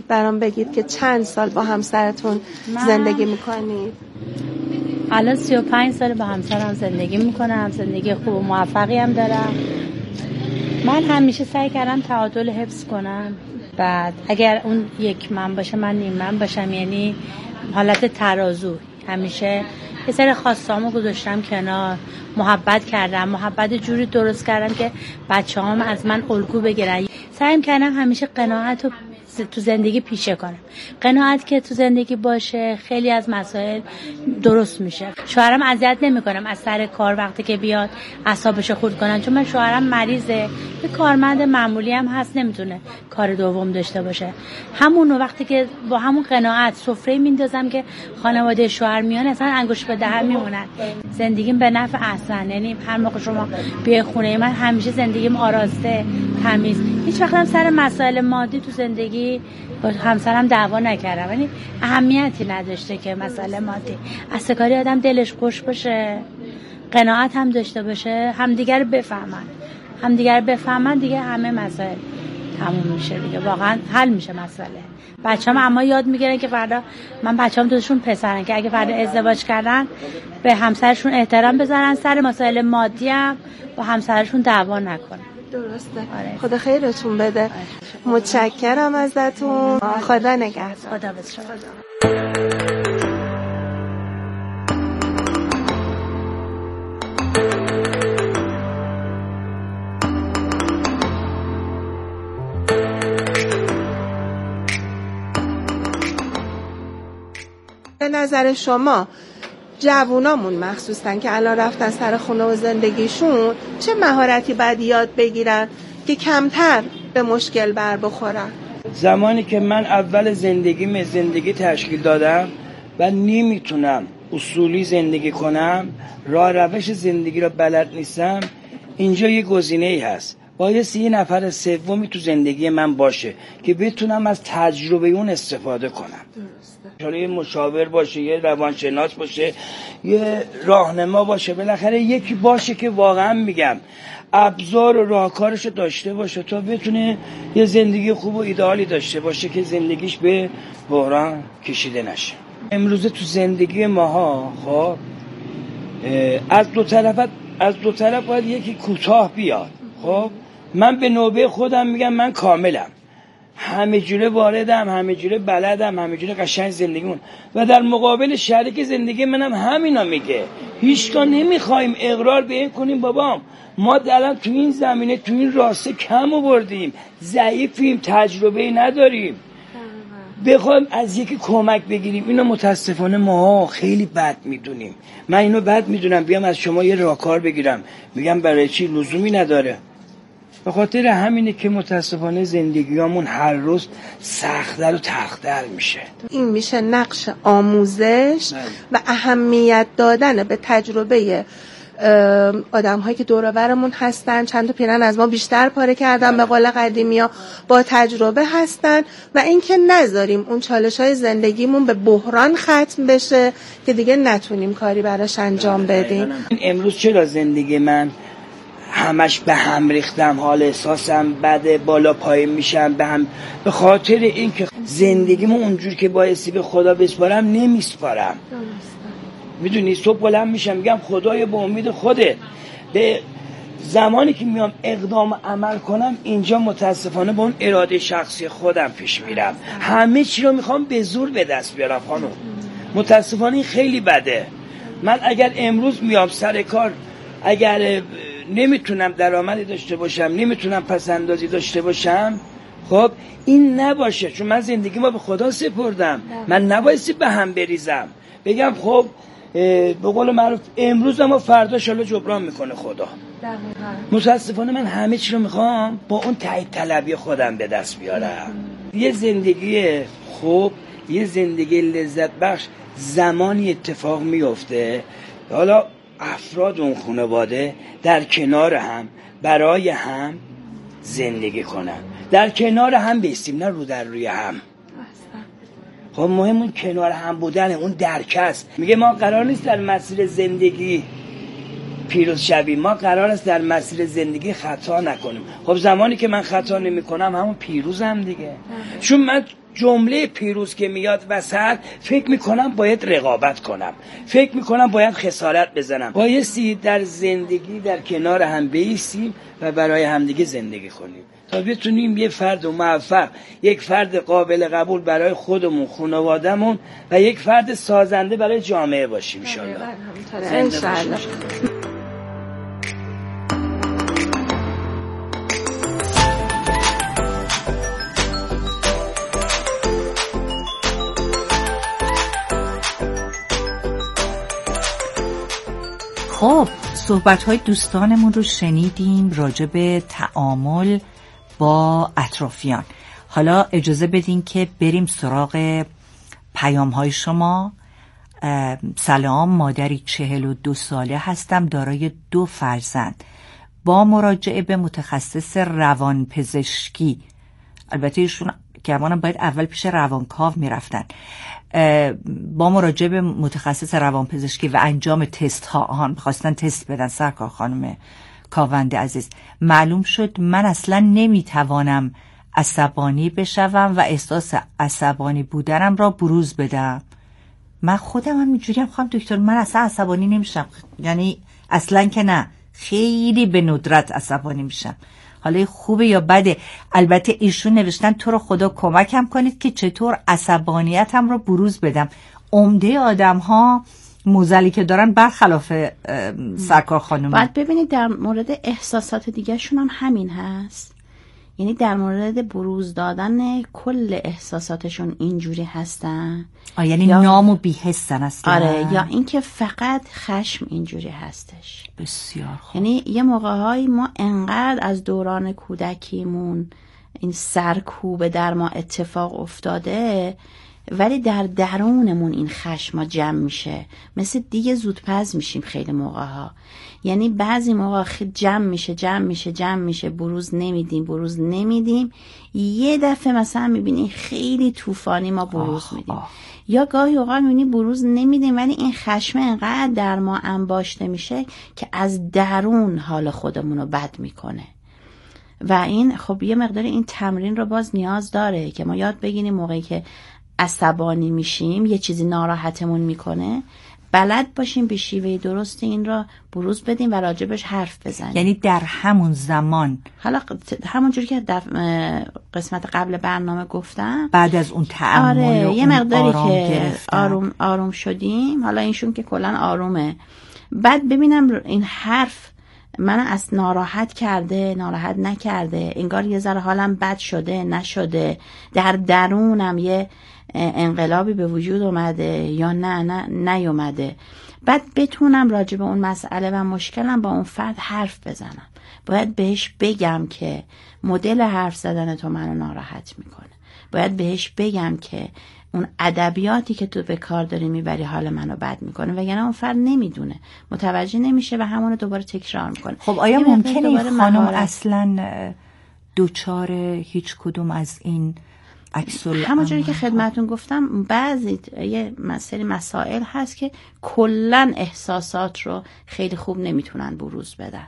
برام بگید که چند سال با همسرتون زندگی میکنید؟ الان 35 سال با همسرم زندگی میکنم. زندگی خوب و موفقی هم دارم. من همیشه سعی کردم تعادل حفظ کنم. بعد اگر اون یک من باشه من نیم من باشم، یعنی حالت ترازو. همیشه یه سری خواستامو گذاشتم کنار، محبت کردم، محبت جوری درست کردم که بچه‌هام از من الگو بگیرن. سعی کردم همیشه قناعت رو تو زندگی پیشه کنم. قناعت که تو زندگی باشه خیلی از مسائل درست میشه. شوهرم اذیت نمیکنم از سر کار وقتی که بیاد اعصابش خورد کنن، چون من شوهرم مریضه، یه کارمند معمولی هم هست، نمیتونه کار دوم داشته باشه. همون وقتی که با همون قناعت سفره میندازم که خانواده شوهر میان اصلا انگوش به دهن میمونن. زندگیم به نفع اصلا، یعنی هر موقع شما بیای خونه من همیشه زندگیم آراسته، تمیز. هیچ وقت هم سر مسائل مادی تو زندگی با همسرم دعوا نکردم. یعنی اهمیتی نداشته که مسئله مادی. از کاری آدم دلش خوش باشه، قناعت هم داشته باشه، همدیگر بفهمن دیگه همه مسائل تموم میشه دیگه، واقعا حل میشه مسئله. بچه‌م اما یاد میگیرن که فردا، من بچه‌م دوشون پسرن، که اگه فردا ازدواج کردن به همسرشون احترام بذارن، سر مسائل مادی هم با همسرشون دعوا نکنن. درسته. آره. خدا خیرتون بده. متشکرم ازتون. خدا نگهدار. خدا بسر. به نظر شما جوونامون مخصوصاً که الان رفتن سر خونه و زندگیشون چه مهارتی باید یاد بگیرن که کمتر به مشکل بر بخورن؟ زمانی که من اول زندگی تشکیل دادم و نمیتونم اصولی زندگی کنم، راه روش زندگی را بلد نیستم، اینجا یه گزینه‌ای هست. بایستی یه نفر سومی تو زندگی من باشه که بتونم از تجربه اون استفاده کنم. درسته. یه مشاور باشه، یه روانشناس باشه، یه راهنما باشه، بالاخره یکی باشه که واقعا میگم ابزار و راهکارشو داشته باشه تا بتونه یه زندگی خوب و ایدئالی داشته باشه که زندگیش به بحران کشیده نشه. امروزه تو زندگی ماها خب از دو طرف باید یکی کوتاه بیاد. خب من به نوبه خودم میگم من کاملم، همه جوره واردم، همه جوره بلدم، همه جوره قشنگ زندگیمون، و در مقابل شریک زندگی منم همینا میگه. هیچگاه نمیخوایم اقرار به این کنیم بابام ما الان تو این زمینه تو این راسته کم آوردیم، ضعیفیم، تجربه نداریم، بخوایم از یکی کمک بگیریم. اینو متاسفانه ما خیلی بد میدونیم. من اینو بد میدونم، بیام از شما یه راهکار بگیرم، میگم برای چی؟ لزومی نداره. به خاطر همینه که متاسفانه زندگیامون هر روز سخت‌تر و تلخ‌تر میشه. این میشه نقش آموزش و اهمیت دادن به تجربه آدم هایی که دور و برمون هستن. چند تا پیرن از ما بیشتر پاره کردن به قول قدیمی‌ها، با تجربه هستن، و اینکه نذاریم اون چالش های زندگیمون به بحران ختم بشه که دیگه نتونیم کاری براش انجام بدیم. امروز چرا زندگی من همش به هم ریختم، حال احساسم بده، بالا پایین میشم به هم، به خاطر اینکه زندگیمو اونجور که بایستی به خدا بسپارم نمیسپارم. میدونی صبح بلند میشم میگم خدای به امید خودت، به زمانی که میام اقدام عمل کنم اینجا متاسفانه با اون اراده شخصی خودم پیش میرم، همه چی رو میخوام به زور به دست بیارم. خانم متاسفانه این خیلی بده. من اگر امروز میام سر کار، اگر نمیتونم درآمدی داشته باشم، نمیتونم پسندازی داشته باشم، خب این نباشه، چون من زندگی ما به خدا سپردم. من نبایستی به هم بریزم بگم خب به قول معروف امروز اما فردا شالا جبران میکنه خدا. متاسفانه من همه چی رو میخوام با اون تایید طلبی خودم به دست بیارم. یه زندگی خوب، یه زندگی لذت بخش زمانی اتفاق میفته حالا افراد اون خانواده در کنار هم برای هم زندگی کنن، در کنار هم بیستیم، نه رو در روی هم. خب مهم اون کنار هم بودن، اون درک است. میگه ما قرار نیست در مسیر زندگی پیروز شویم، ما قرار است در مسیر زندگی خطا نکنیم. خب زمانی که من خطا نمی کنم همون پیروزم دیگه. چون من جمله پیروز که میاد وسط فکر میکنم باید رقابت کنم، فکر میکنم باید خسارت بزنم. بایستی در زندگی در کنار هم بایستیم و برای همدیگه زندگی کنیم تا بتونیم یه فرد موفق، یک فرد قابل قبول برای خودمون، خانوادهمون و یک فرد سازنده برای جامعه باشیم انشالله. خب صحبت‌های دوستانمون رو شنیدیم راجع به تعامل با اطرافیان. حالا اجازه بدین که بریم سراغ پیام‌های شما. سلام، مادری 42 ساله هستم، دارای 2 فرزند. با مراجعه به متخصص روانپزشکی، البته ایشون گمانم باید اول پیش روانکاو میرفتن، با مراجعه به متخصص روانپزشکی و انجام تست ها، خواستن تست بدن سرکار خانم کاوند عزیز، معلوم شد من اصلا نمیتوانم عصبانی بشوم و احساس عصبانی بودنم را بروز بدم. من خودم هم اینجوری هم خواهم دکتر، من اصلا عصبانی نمیشم، یعنی اصلا که نه، خیلی به ندرت عصبانی میشم. حالا خوبه یا بده؟ البته ایشون نوشتن تو رو خدا کمکم کنید که چطور عصبانیتم رو بروز بدم. عمده آدم ها موزلی که دارن برخلاف سرکار خانم. باید ببینید در مورد احساسات دیگه شون هم همین هست، یعنی در مورد بروز دادن کل احساساتشون اینجوری هستن، یعنی نام و بی‌حسن اصلا. آره، یا اینکه فقط خشم اینجوری هستش. بسیار خوب. یعنی یه موقع‌هایی ما انقدر از دوران کودکیمون این سرکوب در ما اتفاق افتاده، ولی در درونمون این خشم جمع میشه، مثل دیگه زودپز میشیم خیلی موقع‌ها. یعنی بعضی موقع جمع میشه، بروز نمیدیم، یه دفعه مثلا میبینی خیلی طوفانی ما بروز میدیم. یا گاهی اوقات میبینی بروز نمیدیم ولی این خشم انقدر در ما انباشته میشه که از درون حال خودمون رو بد میکنه. و این خب یه مقدار این تمرین رو باز نیاز داره که ما یاد بگیریم موقعی که عصبانی میشیم، یه چیزی ناراحتمون میکنه، بلد باشیم به شیوه درست این را بروز بدیم و راجبش حرف بزنیم. یعنی در همون زمان، حالا همون جوری که در قسمت قبل برنامه گفتم، بعد از اون تأمل، آره، یه مقداری که گرفتن. آروم شدیم، حالا اینشون که کلن آرومه، بعد ببینم این حرف من از ناراحت کرده، ناراحت نکرده، انگار یه ذره حالم بد شده نشده، در درونم یه انقلابی به وجود اومده یا نه نیومده. بعد بتونم راجع به اون مسئله و مشکلم با اون فرد حرف بزنم. باید بهش بگم که مدل حرف زدن تو منو ناراحت میکنه. باید بهش بگم که اون ادبیاتی که تو به کار داری میبری حال منو بد میکنه، وگرنه اون فرد نمیدونه، متوجه نمیشه و همونو دوباره تکرار میکنه. خب آیا ممکنه این خانم اصلا دوچار هیچ کدوم از این همونجوری که خدمتون گفتم، بعضی یه سری مسائل هست که کلن احساسات رو خیلی خوب نمیتونن بروز بدن.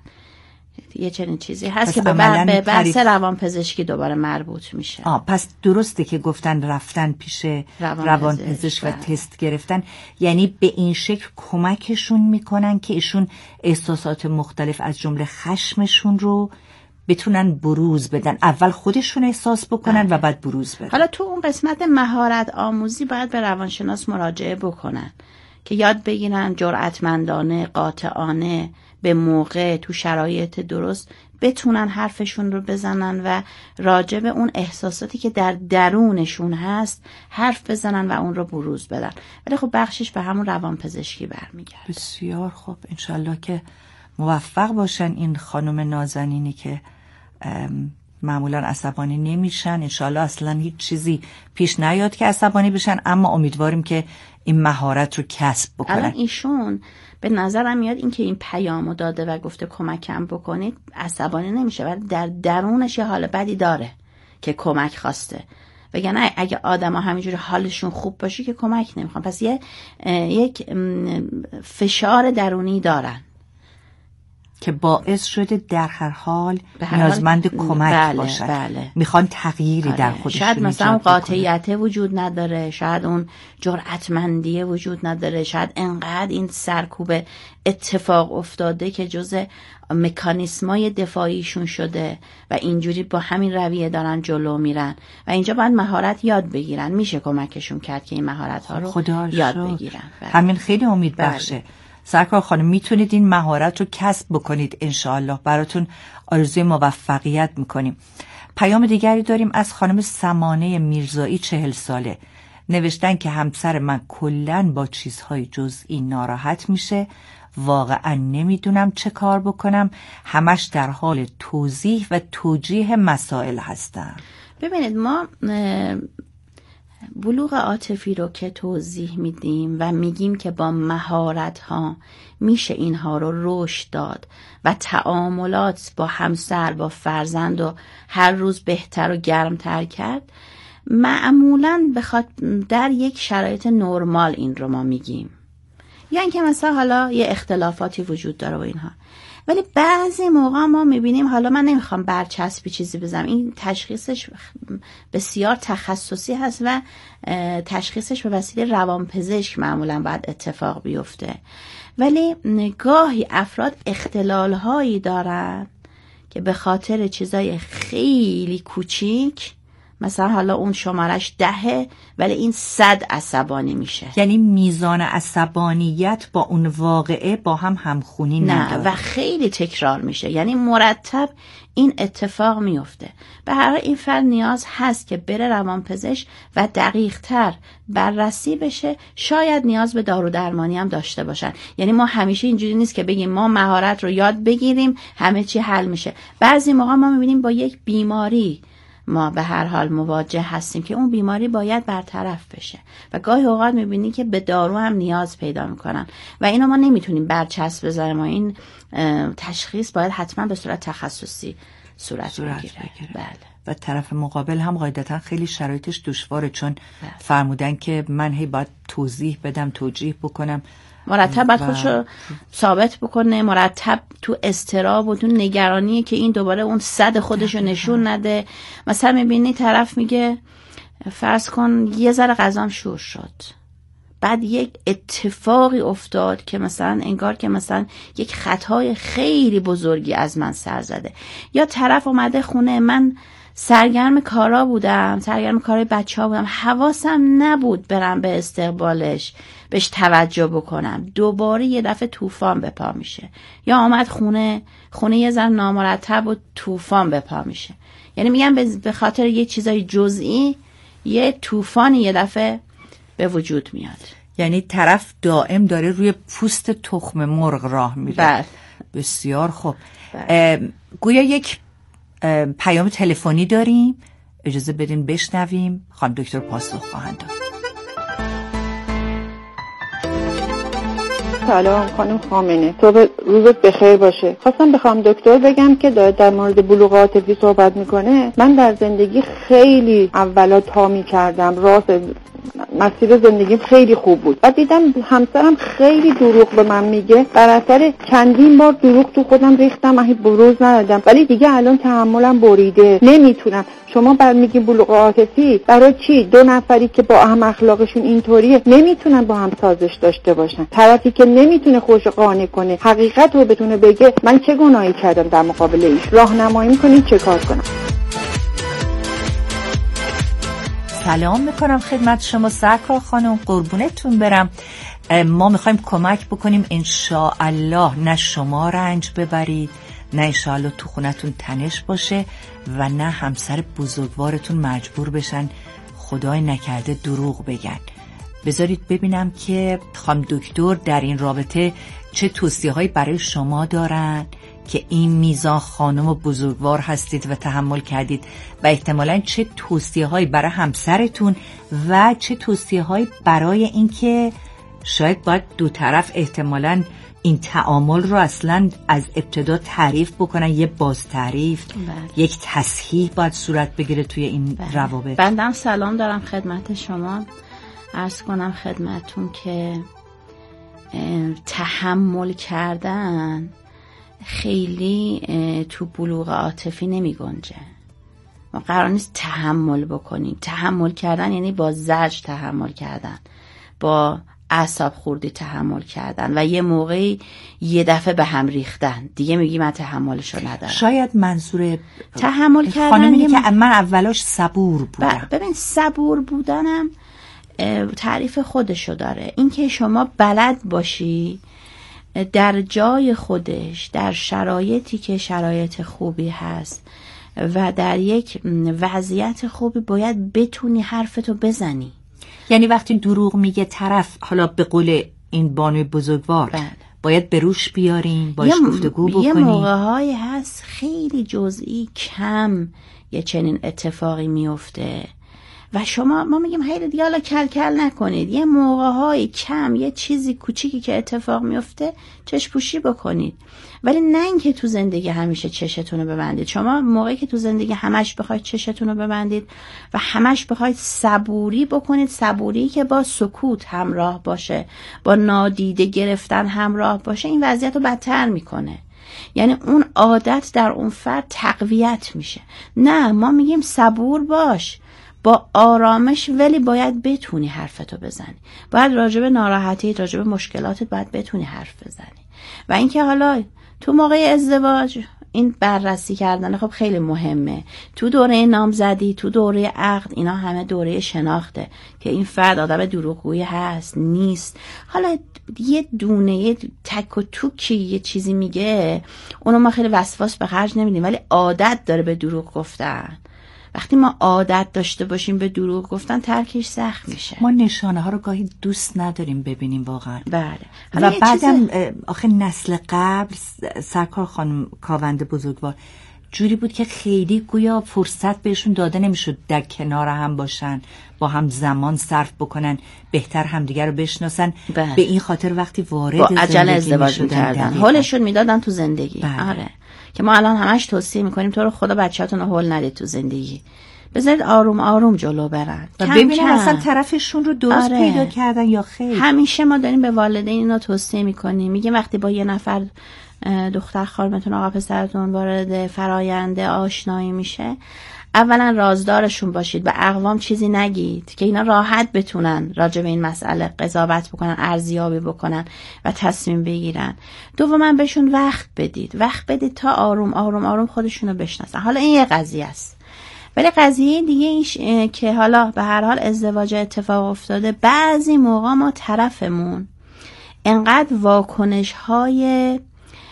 یه چنین چیزی هست که به بحث روانپزشکی دوباره مربوط میشه. پس درسته که گفتن رفتن پیش روانپزشک و تست گرفتن، یعنی به این شکل کمکشون میکنن که ایشون احساسات مختلف از جمله خشمشون رو بتونن بروز بدن، اول خودشون احساس بکنن و بعد بروز بدن. حالا تو اون قسمت مهارت آموزی باید به روانشناس مراجعه بکنن که یاد بگیرن جرأتمندانه، قاطعانه، به موقع، تو شرایط درست بتونن حرفشون رو بزنن و راجع به اون احساساتی که در درونشون هست حرف بزنن و اون رو بروز بدن. ولی خب بخشش به همون روانپزشکی برمیگرده. بسیار خوب، انشالله که موفق باشن این خانم نازنینی که معمولا عصبانی نمیشن. انشالله اصلا هیچ چیزی پیش نیاد که عصبانی بشن، اما امیدواریم که این مهارت رو کسب بکنن. الان ایشون به نظرم میاد این که این پیامو داده و گفته کمکم بکنید، عصبانی نمیشه ولی در درونش یه حال بدی داره که کمک خواسته. وگرنه اگه آدما همینجوری حالشون خوب باشه که کمک نمیخوان. پس یک فشار درونی دارن. که باعث شده در هر حال نیازمند کمک باشن. بله. میخوان تغییری در خودشون شاید مثلا ایجاد بکنن. قاطعیت وجود نداره، شاید اون جرأتمندی وجود نداره، شاید انقدر این سرکوب اتفاق افتاده که جزء مکانیسمای دفاعیشون شده و اینجوری با همین رویه دارن جلو میرن و اینجا باید مهارت یاد بگیرن. میشه کمکشون کرد که این مهارت ها رو یاد بگیرن. همین خیلی امید بخشه. سرکار خانم میتونید این مهارت رو کسب بکنید انشاءالله. براتون آرزوی موفقیت میکنیم. پیام دیگری داریم از خانم سمانه میرزایی 40 ساله. نوشتن که همسر من کلن با چیزهای جزئی ناراحت میشه، واقعا نمیدونم چه کار بکنم، همش در حال توضیح و توجیه مسائل هستم. ببینید ما بلوغ عاطفی رو که توضیح میدیم و میگیم که با مهارت ها میشه اینها رو رشد داد و تعاملات با همسر با فرزند و هر روز بهتر و گرمتر کرد، معمولاً بخواد در یک شرایط نرمال این رو ما میگیم، یا اینکه مثلا حالا یه اختلافاتی وجود داره و اینها. ولی بعضی موقع ما میبینیم، حالا من نمیخوام برچسبی چیزی بزنم، این تشخیصش بسیار تخصصی هست و تشخیصش به وسیله روانپزشک معمولا باید اتفاق بیفته، ولی گاهی افراد اختلال هایی دارن که به خاطر چیزای خیلی کوچیک، مثلا حالا اون شمارش 10 ولی این 100 عصبانی میشه. یعنی میزان عصبانیت با اون واقعه با هم همخونی نداره و خیلی تکرار میشه، یعنی مرتب این اتفاق میفته. به هر حال این فرد نیاز هست که بره روانپزشک و دقیق تر بررسی بشه. شاید نیاز به دارو درمانی هم داشته باشن. یعنی ما همیشه اینجوری نیست که بگیم ما مهارت رو یاد بگیریم همه چی حل میشه. بعضی موقع ما میبینیم با یک بیماری ما به هر حال مواجه هستیم که اون بیماری باید برطرف بشه و گاهی اوقات میبینی که به دارو هم نیاز پیدا میکنن و اینو ما نمیتونیم برچسب بذاریم و این تشخیص باید حتما به صورت تخصصی صورت بگیره. بله. و طرف مقابل هم قاعدتا خیلی شرایطش دشواره، چون فرمودن که من هی باید توضیح بدم، توجیه بکنم، مرتب باید خودشو ثابت بکنه، مرتب تو اضطراب و تو نگرانیه که این دوباره اون 100 خودشو نشون نده. مثلا میبینی طرف میگه فرض کن یه ذره غذام شور شد، بعد یک اتفاقی افتاد که مثلا انگار که مثلا یک خطای خیلی بزرگی از من سر زده، یا طرف اومده خونه من سرگرم کارا بودم، سرگرم کارای بچه‌ها بودم، حواسم نبود برم به استقبالش بهش توجه بکنم، دوباره یه دفعه طوفان به پا میشه. یا آمد خونه یه ذره نامرتب و طوفان به پا میشه. یعنی میگم به خاطر یه چیزای جزئی یه طوفان یه دفعه به وجود میاد. یعنی طرف دائم داره روی پوست تخم مرغ راه میره. بله. بسیار خوب. گویا یک پیام تلفنی داریم، اجازه بدین بشنویم، خانم دکتر پاسخ خواهند داد. سلام خانم خامنه، صبح روزت بخیر باشه. خواستم بخوام دکتر بگم که داره در مورد بلوغ عاطفی صحبت میکنه. من در زندگی خیلی اولا تا میکردم، راست مسیر زندگیم خیلی خوب بود و دیدم همسرم خیلی دروغ به من میگه. در اثر چندین بار دروغ تو خودم ریختم، من بروز ندادم، ولی دیگه الان تحملم بریده، نمیتونم. شما بعد میگین بلوغ عاطفی برای چی؟ 2 نفری که با هم اخلاقشون اینطوریه نمیتونن با هم سازش داشته باشن. طرفی که نمیتونه خودش قانع کنه، حقیقت رو بتونه بگه من چه گناهی کردم در مقابل ایش، راهنمایی میکنین چه کار کنم. سلام میکنم خدمت شما سرکار خانم، قربونتون برم. ما میخوایم کمک بکنیم انشاءالله نه شما رنج ببرید، نه انشاءالله تو خونتون تنش باشه و نه همسر بزرگوارتون مجبور بشن خدای نکرده دروغ بگن. بذارید ببینم که خانم دکتر در این رابطه چه توصیه‌هایی برای شما دارن که این میزان خانم و بزرگوار هستید و تحمل کردید و احتمالاً چه توصیه‌هایی برای همسرتون و چه توصیه‌هایی برای اینکه شاید باید دو طرف احتمالاً این تعامل رو اصلاً از ابتدا تعریف بکنن، یه باز تعریف، یک تصحیح باید صورت بگیره توی این روابط. بندم سلام دارم خدمت شما، عرض کنم خدمتون که تحمل کردن خیلی تو بلوغ عاطفی نمی گنجه. ما قرار نیست تحمل بکنیم. تحمل کردن یعنی با زجر تحمل کردن، با اعصاب خوردی تحمل کردن و یه موقعی یه دفعه به هم ریختن، دیگه میگی من تحملشو ندارم. شاید منظور تحمل کردن خانمی که من اولاش صبور بودم. ببین صبور بودنم تعریف خودشو داره. این که شما بلد باشی در جای خودش، در شرایطی که شرایط خوبی هست و در یک وضعیت خوبی باید بتونی حرفتو بزنی. یعنی وقتی دروغ میگه طرف، حالا به قول این بانوی بزرگوار، باید به روش بیارین، باش گفتگو بکنین. یه موقع‌هایی هست خیلی جزئی کم یه چنین اتفاقی میفته و ما میگیم خیلی دیگه حالا کل نکنید. یه موقع‌های کم یه چیزی کوچیکی که اتفاق میفته چشم پوشی بکنید، ولی نه اینکه تو زندگی همیشه چشتون رو ببندید. شما موقعی که تو زندگی همش بخواید چشتون رو ببندید و همش بخواید صبوری بکنید، صبوری که با سکوت همراه باشه، با نادیده گرفتن همراه باشه، این وضعیت رو بدتر میکنه. یعنی اون عادت در اون فرد تقویت میشه. نه، ما میگیم صبور باش، با آرامش، ولی باید بتونی حرفتو بزنی. باید راجب ناراحتی، راجب مشکلاتت باید بتونی حرف بزنی. و اینکه حالا تو موقع ازدواج این بررسی کردن خب خیلی مهمه. تو دوره نامزدی، تو دوره عقد، اینا همه دوره شناخته که این فرد آدم دروغگویی هست نیست. حالا یه دونه یه تک و توکی یه چیزی میگه، اونو ما خیلی وسواس به خرج نمیدیم، ولی عادت داره به دروغ گفتن. وقتی ما عادت داشته باشیم به دروغ گفتن، ترکش سخت میشه. ما نشانه ها رو گاهی دوست نداریم ببینیم واقعا. بله. و بعدم آخه نسل قبل، سرکار خانم کاوند بزرگوار، جوری بود که خیلی گویا فرصت بهشون داده نمیشد در کنار هم باشن، با هم زمان صرف بکنن، بهتر همدیگر رو بشناسن. بله. به این خاطر وقتی وارد با عجله ازدواج می‌کردن، حالشون میدادن تو زندگی. بله. آره. که ما الان همش توصیه میکنیم تو رو خدا بچه‌تون رو هول ندید تو زندگی، بذارید آروم آروم جلو برن و ببینن اصلا طرفشون رو درست پیدا کردن یا خیر. همیشه ما داریم به والدین اینا توصیه میکنیم، میگیم وقتی با یه نفر دختر خانمتون آقا پسرتون وارد فرآیند آشنایی میشه، اولا رازدارشون باشید، به اقوام چیزی نگید که اینا راحت بتونن راجع به این مسئله قضاوت بکنن، ارزیابی بکنن و تصمیم بگیرن. دوما بهشون وقت بدید تا آروم آروم آروم خودشونو بشناسن. حالا این یه قضیه است، ولی قضیه دیگه این که حالا به هر حال ازدواج اتفاق افتاده، بعضی موقع ما طرفمون انقدر واکنش های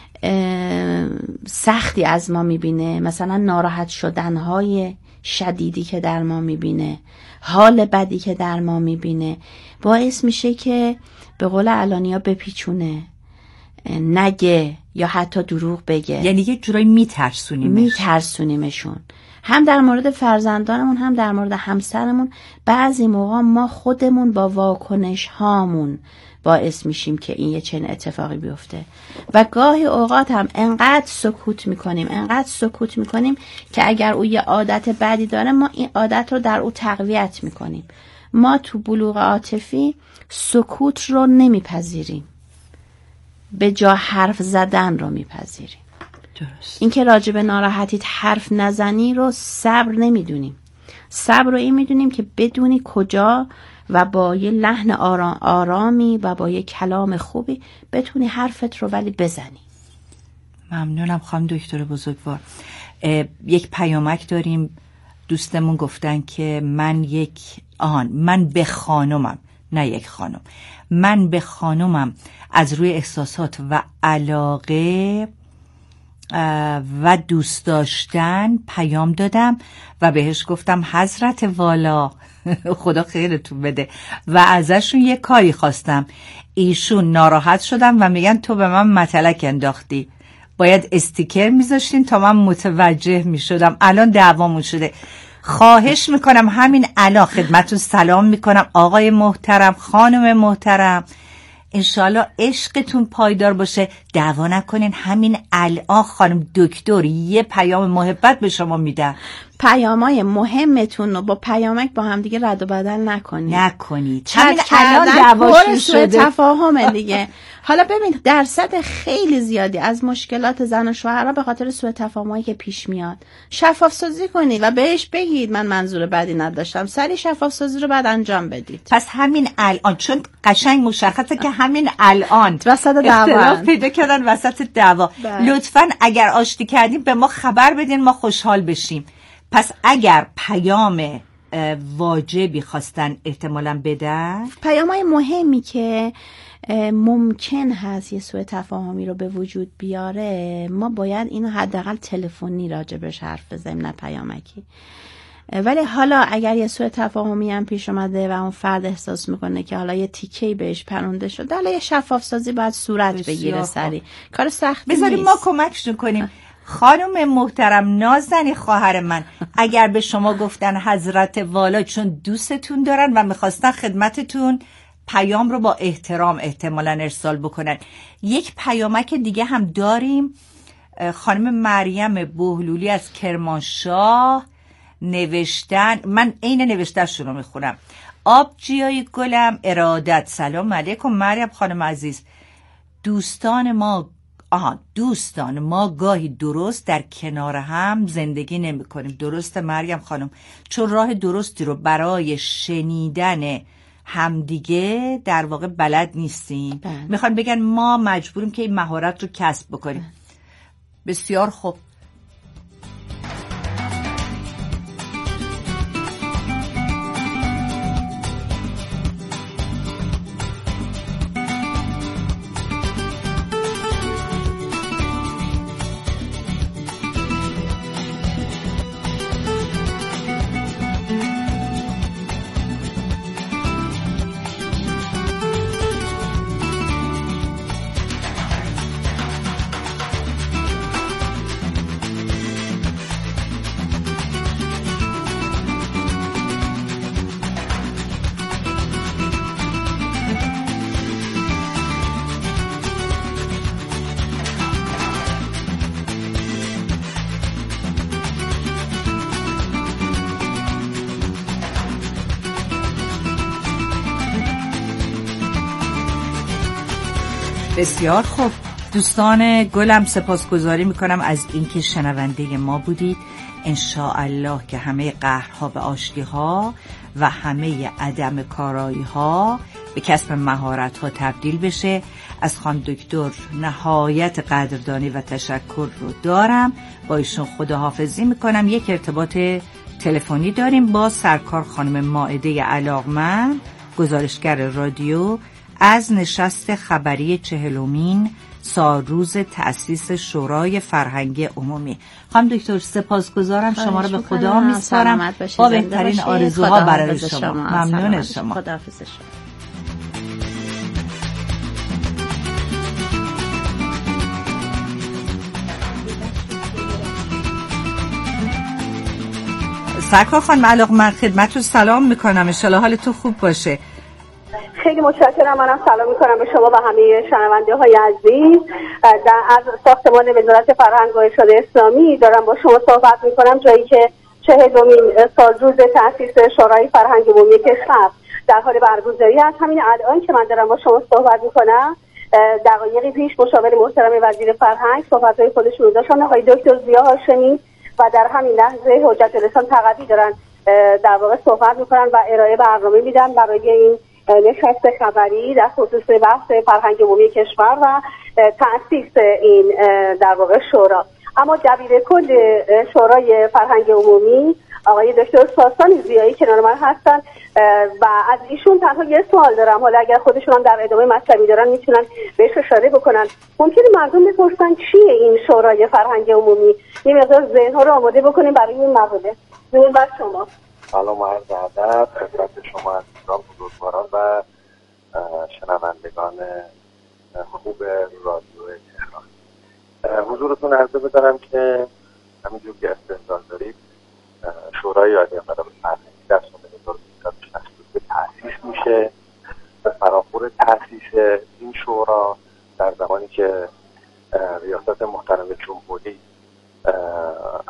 سختی از ما میبینه، مثلا ناراحت شدنهای شدیدی که در ما میبینه، حال بدی که در ما میبینه، باعث میشه که به قول علانیا بپیچونه، نگه یا حتی دروغ بگه. یعنی یه جورایی میترسونیمشون، هم در مورد فرزندانمون هم در مورد همسرمون. بعضی موقع ما خودمون با واکنش هامون باعث میشیم که این یه چنین اتفاقی بیفته و گاهی اوقات هم انقدر سکوت میکنیم که اگر او یه عادت بدی داره، ما این عادت رو در او تقویت میکنیم. ما تو بلوغ عاطفی سکوت رو نمیپذیریم، به جا حرف زدن رو میپذیریم. درست. این که راجع به ناراحتیت حرف نزنی رو صبر نمیدونیم. صبر رو این میدونیم که بدونی کجا و با یه لحن آرامی و با یه کلام خوبی بتونی حرفت رو ولی بزنی. ممنونم خانم دکتر بزرگوار. یک پیامک داریم، دوستمون گفتن که من به خانمم، نه یک خانم، من به خانمم از روی احساسات و علاقه و دوست داشتن پیام دادم و بهش گفتم حضرت والا خدا خیرتون بده و ازشون یه کاری خواستم. ایشون ناراحت شدم و میگن تو به من متلک انداختی، باید استیکر میذاشتین تا من متوجه میشدم. الان دعوامون شده. خواهش میکنم همین الان خدمتون سلام میکنم آقای محترم، خانم محترم، انشالله عشقتون پایدار باشه، دعوا نکنین. همین الان خانم دکتر یه پیام محبت به شما میدن. پیامای مهمتون رو با پیامک با هم دیگه رد و بدل نکنید. همین الان دعواشون شده تفاهم دیگه. حالا ببین درصد خیلی زیادی از مشکلات زن و شوهرها به خاطر سوء تفاهمایی که پیش میاد. شفاف سازی کنید و بهش بگید من منظور بدی نداشتم. سری شفاف سازی رو بعد انجام بدید. پس همین الان، چون قشنگ مشخصه که همین الان وسط دعوا پیدا کردن وسط دعوا، لطفاً اگر آشتی کردیم به ما خبر بدین، ما خوشحال بشیم. پس اگر پیام واجبی خواستن احتمالاً بدن، پیامای مهمی که ممکن هست یه سوء تفاهمی رو به وجود بیاره، ما باید اینو حداقل تلفنی راجبش حرف بزنیم، نه پیامکی. ولی حالا اگر یه سوء تفاهمی هم پیش اومده و اون فرد احساس میکنه که حالا یه تیکه‌ای بهش پرونده شده، حالا یه شفاف سازی باید صورت بگیره سری. کار سختی نیست. بذاریم ما کمکشون کنیم. خانم محترم نازنین خواهر من، اگر به شما گفتن حضرت والا چون دوستتون دارن و میخواستن خدمتتون پیام رو با احترام احتمالاً ارسال بکنن. یک پیامک دیگه هم داریم. خانم مریم بهلولی از کرمانشاه نوشتن، من عین نوشته‌شون رو میخونم. آبجیای گلم ارادت. سلام علیکم مریم خانم عزیز. دوستان ما گاهی درست در کنار هم زندگی نمی کنیم. درسته مریم خانم، چون راه درستی رو برای شنیدن همدیگه در واقع بلد نیستیم. میخوان بگن ما مجبوریم که این مهارت رو کسب بکنیم. بسیار خوب. بسیار خوب دوستان گلم، سپاسگزاری میکنم از اینکه شنونده ما بودید. انشاءالله که همه قهرها به آشتیها و همه عدم کارایی‌ها به کسب مهارت‌ها تبدیل بشه. از خانم دکتر نهایت قدردانی و تشکر رو دارم. با ایشون خداحافظی میکنم. یک ارتباط تلفنی داریم با سرکار خانم مائده علاقمند، گزارشگر رادیو، از نشست خبری 40مین سالروز تأسیس شورای فرهنگی عمومی. خانم دکتر سپاسگزارم، شما رو به خدا میسپارم با بهترین آرزوها برای شما. ممنون از شما. خداحافظ شما. سرکار خانم علاقمند خدمت رو سلام میکنم. انشالله حال تو خوب باشه. خیلی متشکرم. منم سلام میکنم به شما و همه شنونده های عزیز. از ساختمان وزارت فرهنگ و ارشاد اسلامی دارم با شما صحبت میکنم، جایی که 40مین سالروز تأسیس شورای فرهنگ عمومی کشور در حال برگزاری است. همین الان که من دارم با شما صحبت میکنم، دقایقی پیش مشاور محترم وزیر فرهنگ صحبت‌های خودشون رو داشتن، آقای دکتر ضیا هاشمی، و در همین لحظه حجت الاسلام تقوی دارن در واقع صحبت میکنن و ارائه برنامه میدن برای این نشست خبری در خصوص بحث فرهنگ عمومی کشور و تأسیس این در واقع شورا. اما دبیر کل شورای فرهنگ عمومی آقای دکتر ساسانی ضیایی کنار من هستن و از ایشون تنها یه سوال دارم، حالا اگر خودشون هم در ادامه مطلبی دارن میتونن بهش اشاره بکنن. ممکنه مردم بپرسن چیه این شورای فرهنگ عمومی؟ یه مقدار ذهن‌ها رو آماده بکنیم برای این مقاله. زمین بر شما. سلام و عرض ادب خدمت شما عزیزان بزرگواران و شنوندگان خوب رادیو تهران. حضورتون عرضه بدارم که همینجور که استحضار دارید شورای عالی انقلاب فرهنگی در سال 1362 تأسیس میشه. به فراخور تأسیس این شورا در زمانی که ریاست محترم جمهوری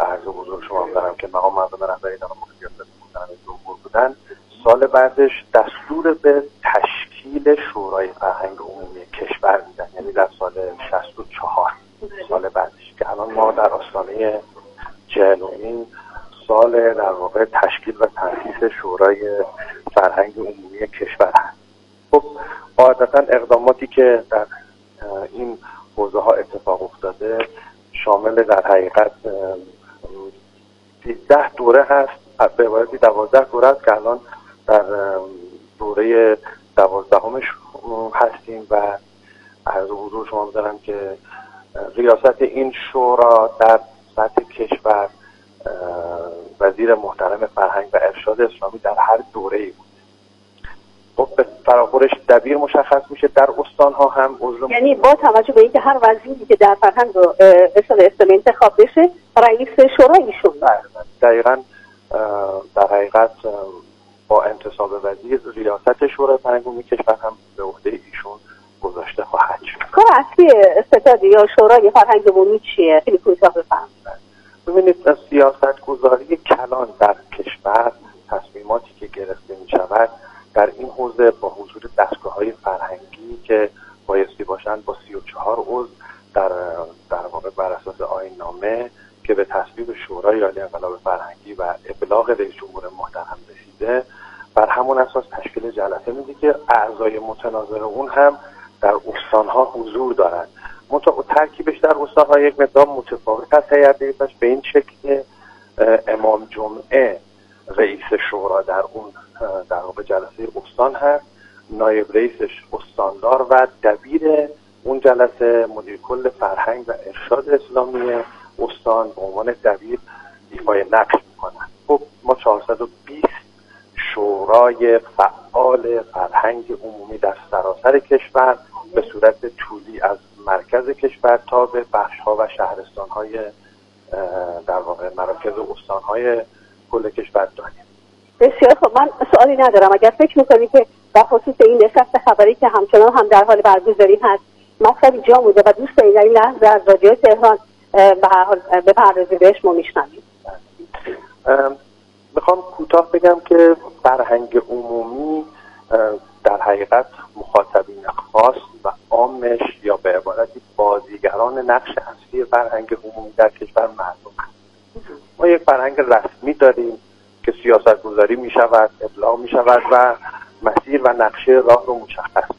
عرض حضور شما دارم که مقام معظم رهبری اداره سیاست محترم جمهور بودن، سال بعدش دستور به تشکیل شورای فرهنگ عمومی کشور میدن، یعنی در سال 64 سال بعدش، که الان ما در آستانه 40مین سال در واقع تشکیل و تأسیس شورای فرهنگ عمومی کشور هست. خب قاعدتا اقداماتی که در این حوزه ها اتفاق افتاده شامل در حقیقت 13 دوره هست، به عبارتی 12 دوره است که الان در دوره 12مش هستیم و عرض حضور شما بدارم که ریاست این شورا در سطح کشور وزیر محترم فرهنگ و ارشاد اسلامی در هر دوره‌ای بود. خب به فراخورش دبیر مشخص میشه، در استان‌ها هم عضو، یعنی با توجه به اینکه هر وزیری که در فرهنگ و ارشاد اسلامی انتخاب بشه رئیس شورا ایشون. دقیقاً در حقیقت با انتصاب وزیر ریاست شورای فرهنگ عمومی کشور هم به عهده ایشون گذاشته خواهد شد. کار اصلی ستاد یا شورای فرهنگ عمومی چیه؟ خیلی کوتاه بفرمایید. ببینید سیاست گذاری کلان در کشور، تصمیماتی که گرفته می شود در این حوزه با حضور دستگاه‌های فرهنگی که بایستی باشند با 34 عضو در واقع بر اساس آیین‌نامه که به تصویب شورای عالی انقلاب فرهنگی و ابلاغ رئیس جمهور محترم رسیده، بر همون اساس تشکیل جلسه میده که اعضای متناظر اون هم در استان‌ها حضور دارند. ترکیبش در استان‌ها یک مقدار متفاوت است. هیئت رئیسش به این شکل که امام جمعه رئیس شورا در اون در واقع جلسه استان هست، نایب رئیسش استاندار و دبیر اون جلسه مدیر کل فرهنگ و ارشاد اسلامی استان به عنوان دبیر ایفای نقش میکنن. خب ما 420 شورای فعال فرهنگ عمومی در سراسر کشور به صورت طولی از مرکز کشور تا به بخش‌ها و شهرستان‌های در واقع مراکز و استان‌های کل کشور داریم. بسیار خب، من سوالی ندارم. اگر فکر می‌کنید که در خصوص این نشست خبری که همچنان هم در حال برگزاری هست مطلبی جا مونده و دوست دارید در این لحظه از رادیو تهران به هر حال بپردازید بهش، ما میشنویم. میخوام کوتاه بگم که فرهنگ عمومی در حقیقت مخاطبین خاص و عامش یا به عبارتی بازیگران نقش اصلی فرهنگ عمومی در کشور مردم هست. ما یک فرهنگ رسمی داریم که سیاست گذاری می شود، ابلاغ می شود و مسیر و نقشه راه رو مشخص.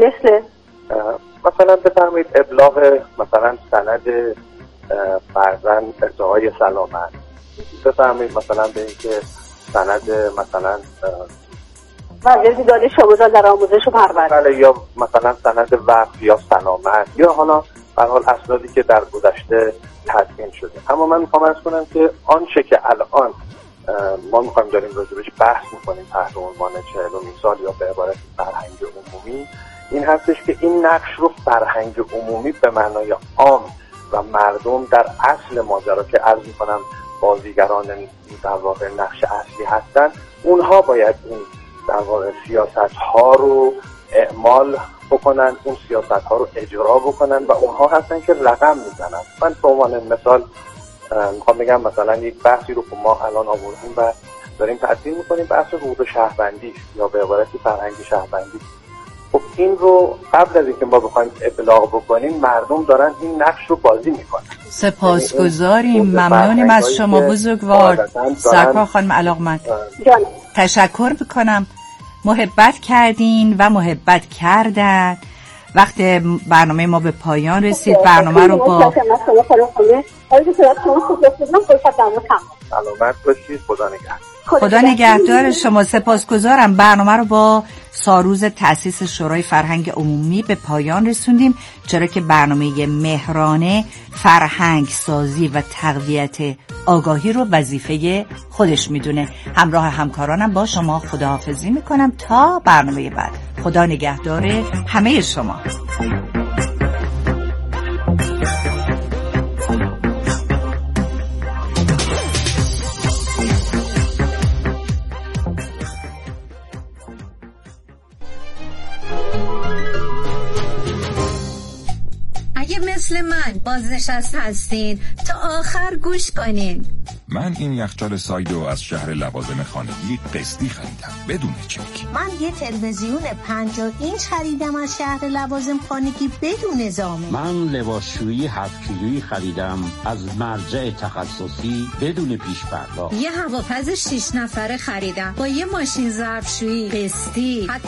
مثلا بفرمایید ابلاغ مثلا سند فرزن ارتقای سلامت، بفرمایید مثلا به اینکه سند مثلا وزیر داده شاموزان در آموزش و پرورش، یا مثلا سند وقف یا سلامت، یا حالا به حال اسنادی که در گذشته تدوین شده. اما من میخوام عرض کنم که آنچه که الان ما میخوایم داریم راجبش بحث میکنیم تحت عنوان 40مین سال یا به عبارت فرهنگ عمومی، این هستش که این نقش رو فرهنگ عمومی به معنای عام و مردم در اصل ماجرا که عرض میکنم بازیگران در واقع نقش اصلی هستن، اونها باید این در واقع سیاست ها رو اعمال بکنن، اون سیاست ها رو اجرا بکنن و اونها هستن که رقم میزنن. من به عنوان مثال میخوام بگم مثلا یک بحثی رو که ما الان آوردیم و داریم تدوین میکنیم، بحث حقوق شهروندی یا به عبارتی فرهنگ شهروندی. خب این رو قبل از اینکه ما بخوایم ابلاغ بکنیم مردم دارن این نقش رو بازی میکنن. سپاسگزاریم، ممنونیم از شما بزرگوار. سرکار خانم علاقمند تشکر میکنم، محبت کردین و محبت کردن. وقت برنامه ما به پایان رسید. برنامه رو با سلامت باشید. خدا نگهدار. خدا نگهدار شما. سپاسگزارم. برنامه رو با ساروز تأسیس شورای فرهنگ عمومی به پایان رسوندیم، چرا که برنامه مهرانه فرهنگ سازی و تقویت آگاهی رو وظیفه خودش میدونه. همراه همکارانم با شما خداحافظی میکنم تا برنامه بعد. خدا نگهدار همه شما. اگه مثل من بازنشسته هستین تا آخر گوش کنین. من این یخچال سایدو از شهر لوازم خانگی قسطی خریدم بدون چک. من یه تلویزیون 50 اینچ خریدم از شهر لوازم خانگی بدون ضامن. من لباسشویی 7 کیلویی خریدم از مرجع تخصصی بدون پیش پرداخت. یه هواپز 6 نفره خریدم با یه ماشین ظرفشویی قسطی. حتی